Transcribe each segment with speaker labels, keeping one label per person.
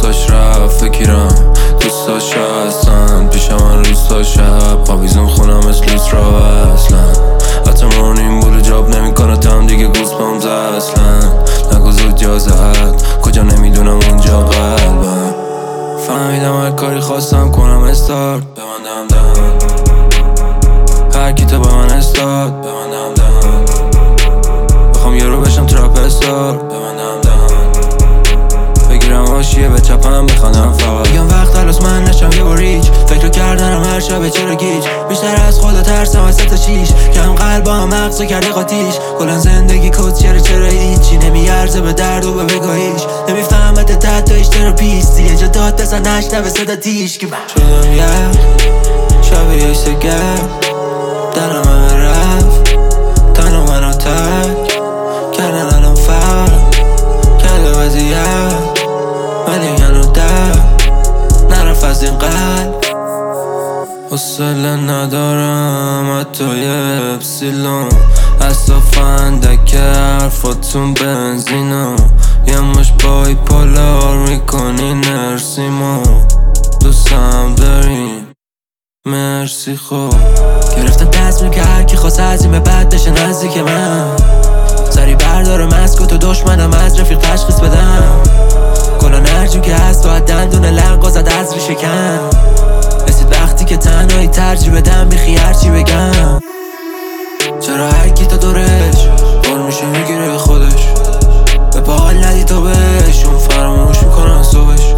Speaker 1: دوستاش رفت فکرم دوستاش هستن پیش من روستا شب آویزون خونم مثل لوس را اصلا حتی مورنیم بولو جاب نمیکنه تم دیگه گوز بامز اصلا نگو زود جا زد کجا نمیدونم اونجا قلبم فهمیدم هر کاری خواستم کنم استارت ببندم دهن هر کی تو به من استارت ببندم دهن بخوام یه رو بشم ترپ استار ببندم دهن بگیرم هاشیه به چپم بخندم فقط بگم وقت هلوس من نشم یه بار ریچ فکر کردنم هر شب چرا گیج بیشتر از خدا ترسم از تا چیش کم قلبا هم مغزو کرده قاتیش کلن زندگی کد چرا هیچی نمیارزه به درد و به بگاهیش نمیفهمت تحتایش تراپیستی یه جا داد بزن نشنوه صدا تیش که شدم یه شب یه سگر دلم همه رفت تنها منو تک کردن الان فرق کرده وضعیت ولی هنو در نرفت از این قلب حوصله ندارم حتی یه اپسیلون اصاف اندکه حرفاتون بنزینو یه مش بای پولار میکنی نرسیمو دوستم داریم مرسی خوب گرفتم تصمیم که هر کی خواست از این به بعد بشه نزدیک من سری برداره مسکو تو دشمنم از رفیق تشخیص بدم کلا نرجون که هست باید دندون لنگا زد از ریشه کن رسید وقتی که تنهایی ترجیح بدم بیخی هرچی بگم چرا هر کی تا دورش بار میشه میگیره خودش به باقل ندی تو بهشون فراموش میکنن صبحش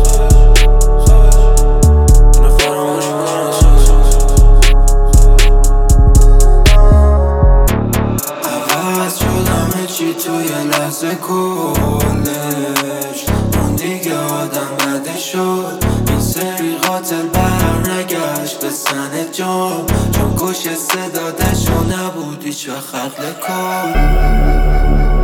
Speaker 1: چی توی لحظه کلش اون دیگه آدم بده شد این سری قاتل بر نگشت به سن جام چون گوش صدادشو نبود هیچ وقت خلق کن